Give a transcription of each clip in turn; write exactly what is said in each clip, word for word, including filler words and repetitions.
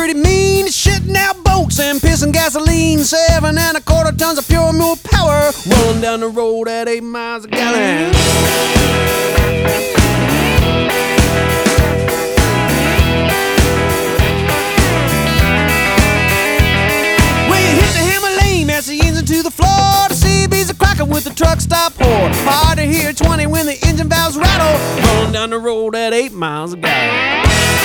pretty mean, shitting out bolts and pissing gasoline. Seven and a quarter tons of pure mule power rolling down the road at eight miles a gallon. When you hit the hammer lane, that's the engine to the floor. The C B's a cracker with the truck stop whore. Hard to hear twenty when the engine valves rattle, rolling down the road at eight miles a gallon.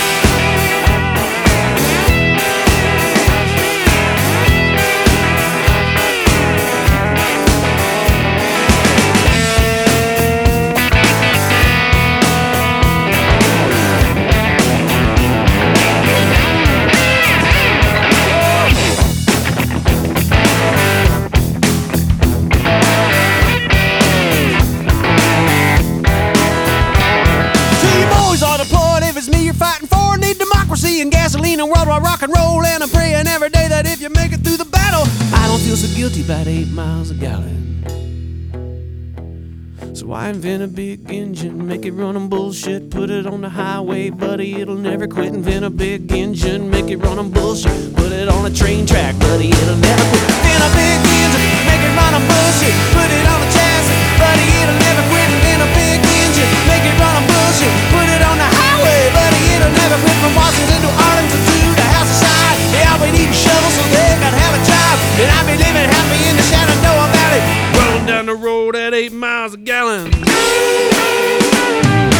Fighting for, need democracy and gasoline and worldwide rock and roll. And I'm praying every day that if you make it through the battle, I don't feel so guilty about eight miles a gallon. So I invent a big engine, make it run on bullshit, put it on the highway, buddy, it'll never quit. Invent a big engine, make it run on bullshit, put it on a train track, buddy, it'll never quit. Invent a big engine, make it run on bullshit, put it on the chassis, buddy, it'll never quit. Invent a big engine, make it run on bullshit, put it on the highway, buddy, it'll never quit. From Washington to Arlington to the house aside, they all been eating shovels so they can have a job, and I'll be living happy in the Shenandoah Valley, rolling down the road at eight miles a gallon.